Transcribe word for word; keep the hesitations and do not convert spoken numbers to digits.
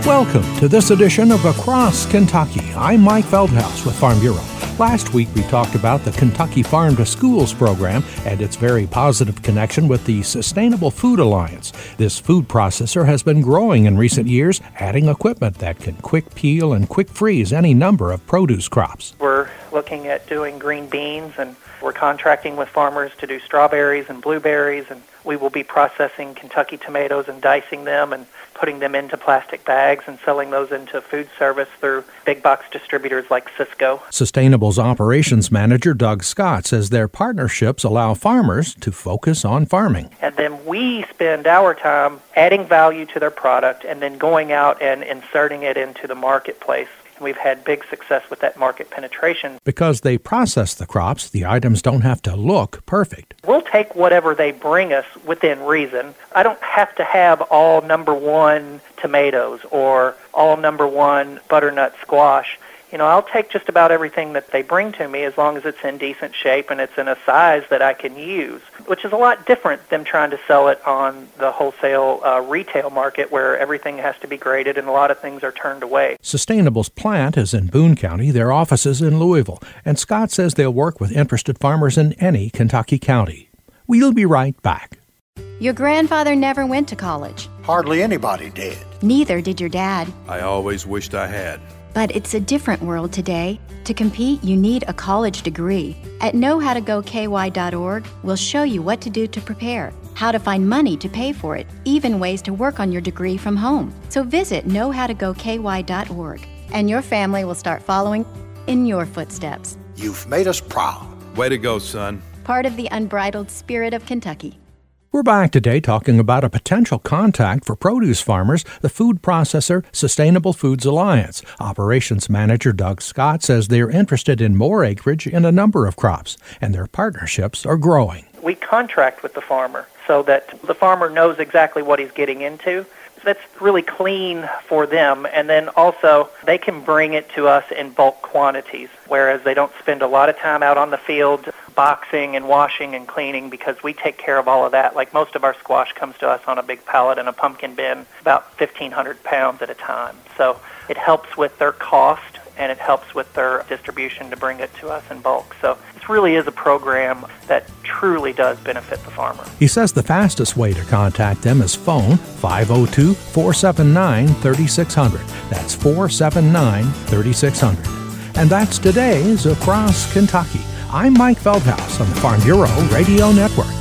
Welcome to this edition of Across Kentucky. I'm Mike Feldhaus with Farm Bureau. Last week we talked about the Kentucky Farm to Schools program and its very positive connection with the Sustainable Food Alliance. This food processor has been growing in recent years, adding equipment that can quick peel and quick freeze any number of produce crops. We're looking at doing green beans, and we're contracting with farmers to do strawberries and blueberries, and we will be processing Kentucky tomatoes and dicing them and putting them into plastic bags and selling those into food service through big box distributors like Sysco. Sustainable's operations manager, Doug Scott, says their partnerships allow farmers to focus on farming. And then we spend our time adding value to their product and then going out and inserting it into the marketplace. We've had big success with that market penetration. Because they process the crops, the items don't have to look perfect. We'll take whatever they bring us within reason. I don't have to have all number one tomatoes or all number one butternut squash. You know, I'll take just about everything that they bring to me as long as it's in decent shape and it's in a size that I can use, which is a lot different than trying to sell it on the wholesale uh, retail market where everything has to be graded and a lot of things are turned away. Sustainable's plant is in Boone County, their office is in Louisville, and Scott says they'll work with interested farmers in any Kentucky county. We'll be right back. Your grandfather never went to college. Hardly anybody did. Neither did your dad. I always wished I had. But it's a different world today. To compete, you need a college degree. At know how to go K Y dot org, we'll show you what to do to prepare, how to find money to pay for it, even ways to work on your degree from home. So visit know how to go K Y dot org, and your family will start following in your footsteps. You've made us proud. Way to go, son. Part of the unbridled spirit of Kentucky. We're back today talking about a potential contact for produce farmers, the food processor Sustainable Foods Alliance. Operations manager Doug Scott says they're interested in more acreage in a number of crops, and their partnerships are growing. We contract with the farmer so that the farmer knows exactly what he's getting into. That's really clean for them, and then also they can bring it to us in bulk quantities, whereas they don't spend a lot of time out on the field boxing and washing and cleaning because we take care of all of that. Like most of our squash comes to us on a big pallet in a pumpkin bin, about fifteen hundred pounds at a time. So it helps with their cost and it helps with their distribution to bring it to us in bulk. So this really is a program that truly does benefit the farmer. He says the fastest way to contact them is phone five oh two, four seven nine, three six zero zero. That's four seven nine, three six zero zero. And that's today's Across Kentucky. I'm Mike Feldhaus on the Farm Bureau Radio Network.